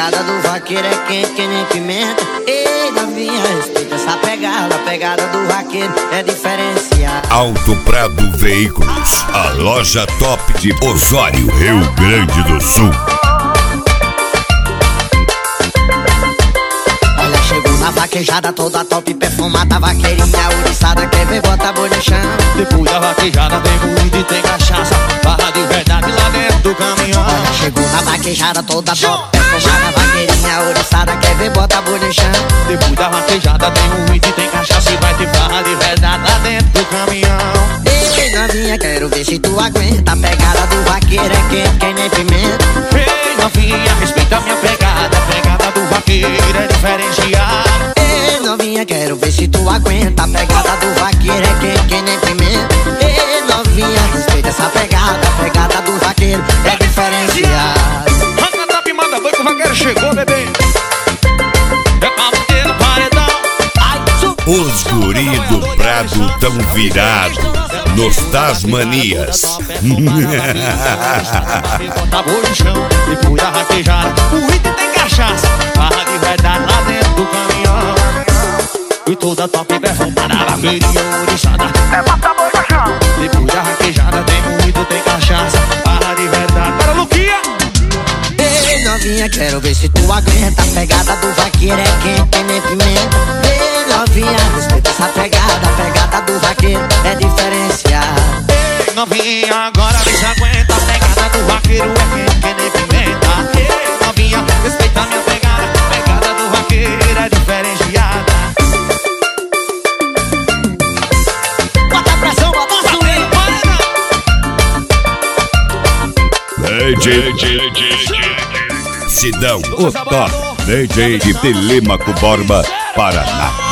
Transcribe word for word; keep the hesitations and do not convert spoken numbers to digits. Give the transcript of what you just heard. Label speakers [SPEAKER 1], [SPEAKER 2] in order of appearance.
[SPEAKER 1] pegada do vaqueiro é quente que nem pimenta. Ei, novinha, respeita essa pegada. A pegada do vaqueiro é diferenciada.
[SPEAKER 2] Alto Prado Veículos, a loja top de Osório, Rio Grande do Sul.
[SPEAKER 1] Olha, chegou na vaquejada toda top, perfumada, vaqueirinha ouriçada, quer ver, bota a boa no chão.
[SPEAKER 3] Depois da vaquejada tem muito e tem cachaça, barra de verdade lá dentro do caminhão.
[SPEAKER 1] Olha, chegou na vaquejada toda top, perfumada, vaqueirinha ouriçada, quer ver, bota a boa no chão.
[SPEAKER 3] Depois da vaquejada tem muito e tem cachaça e vai ter barra de verdade lá dentro do caminhão.
[SPEAKER 1] Ei, novinha, quero ver se tu aguenta. A pegada do vaqueiro é quente que nem pimenta.
[SPEAKER 3] Ei, novinha, respeita a minha pegada. A pegada do vaqueiro é diferenciada.
[SPEAKER 1] Ei, novinha, quero ver se tu aguenta. A pegada do vaqueiro é quente que nem pimenta. Ei, novinha, respeita essa pegada. A pegada do vaqueiro é diferenciada.
[SPEAKER 3] Ranca top, manda boi que o vaqueiro chegou, bebê. É calma no paredão.
[SPEAKER 2] Os guri do Prado tão virados nos Tasmanias.
[SPEAKER 3] Bota boi no chão, depois da vaquejada o item tem cachaça, barra de verdade lá dentro do caminhão. E toda top perfumada, vaqueirinha ouriçada, é bota boi no chão. Depois da vaquejada tem muito, tem cachaça, barra de verdade. Para Luquinha!
[SPEAKER 1] Ei, novinha, quero ver se tu aguenta. A pegada do vaqueiro é quente que nem pimenta. Ei, novinha, respeita essa pegada. A pegada do vaqueiro é diferenciada.
[SPEAKER 3] Ei, novinha, agora vê se aguenta. A pegada do vaqueiro é quente que nem pimenta. Ei, novinha, respeita a minha pegada. A pegada do vaqueiro é diferenciada.
[SPEAKER 1] Bota a pressão, bota a swing.
[SPEAKER 2] D J, D J, Sidão, o top D J de Telêmaco Borba, Paraná.